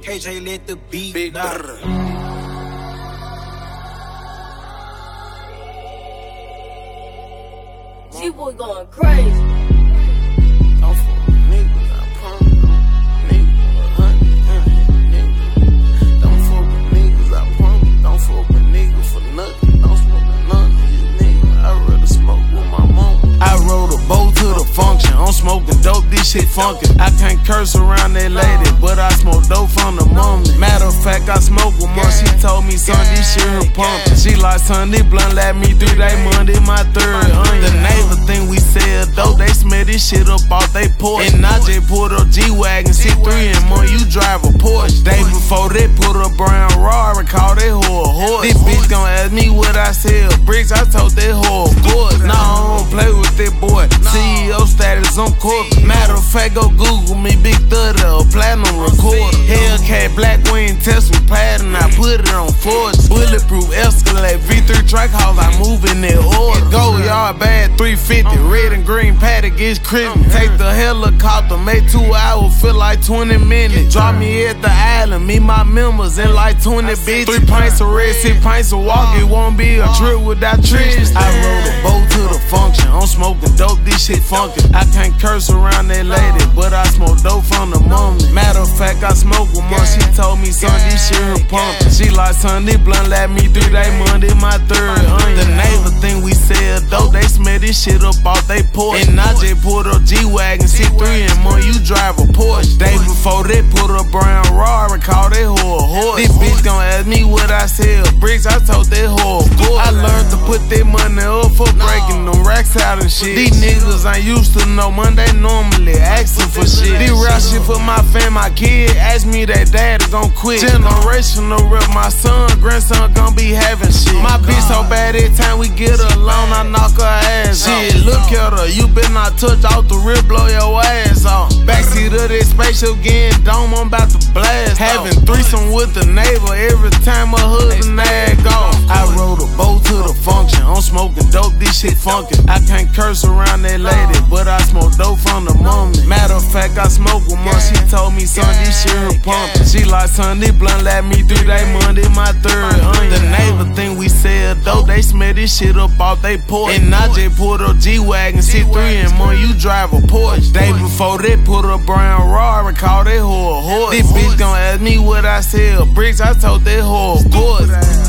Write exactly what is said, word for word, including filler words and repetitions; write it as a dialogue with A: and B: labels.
A: K J let the beat
B: Big
A: brr.
C: G-Boy going crazy.
B: Don't fuck with niggas, I promise. Niggas, a hundred, niggas. Don't fuck with niggas, I promise. Don't fuck with niggas for nothing. Don't smoke with none of these niggas. I'd rather smoke with my mama. I rode a boat to the function. I'm smoking dope, this shit funky. I can't curse around that lady, but I smoke dope from the moment. Matter of fact, I smoke with mom. She told me, son, this shit her pumpkin. She like, son, this blunt let me do that Monday, my third onion. The neighbor think we sell dope, they smell this shit up off they porch. And I just pulled a G-Wagon, C three and more, you drive a Porsche. Day before they put a brown Rari, call that whore a horse. This bitch gon' ask me what I sell bricks, I told that whore of course. Nah, I don't play with that boy, C E O status on corporate. Matter of fact, go Google me, Big Thudder, a platinum recorder. Hellcat, black wing, Tesla pattern, I put it on forge. Bulletproof Escalade, V three track house, I move in that order. Go yard bad, three fifty, red and green paddock, it's Christmas. Take the helicopter, make two hours, feel like twenty minutes. Drop me at the island, meet my members in like twenty bitches. Three pints of red, six pints of walk, it won't be a trip without tricks. I rode a boat to the function, I'm smoking dope, this shit funky. I can't curse around that lady, but I smoke dope from the moment. Matter of fact, I smoke with mom, she told me, son, this shit her pumpkin. She like, son, this blunt let me do that Monday, my third onion. The neighbor think we sell dope, they smell this shit up off they porch. And I just pulled a G-Wagon, C three and more, you drive a Porsche. Day before they put a brown Rari, call that whore a horse. This bitch gon' ask me what I sell bricks, I told that whore of course. I learned to put that money up for breaking them racks out and shit. These niggas ain't used to no money, they normally asking for shit. This rap shit for my fam, my kid ask me that daddy gon' quit. Generational rep, my son, grandson gon' be having shit. My bitch so bad every time we get alone, I knock her ass off. Shit, look at her, you better not touch off the rib, blow your ass off. Backseat of this spaceship getting dome, I'm about to blast. Having threesome with the neighbor every time my husband nag off. I rode a boat to the function, I'm smoking dope, this shit funky. I can't curse around that lady, but I smoke dope from the moment. Matter of fact, I smoke with mom, she told me, son, this shit her pumpkin. She like, son, this blunt let me do that Monday, my third onion. The neighbor think we sell dope, they smell this shit up off they porch. And I just pulled a G-Wagon, C three and more, you drive a Porsche. Day before they put a brown Rari, call that whore a horse. This bitch gon' ask me what I sell bricks, I told that whore of course.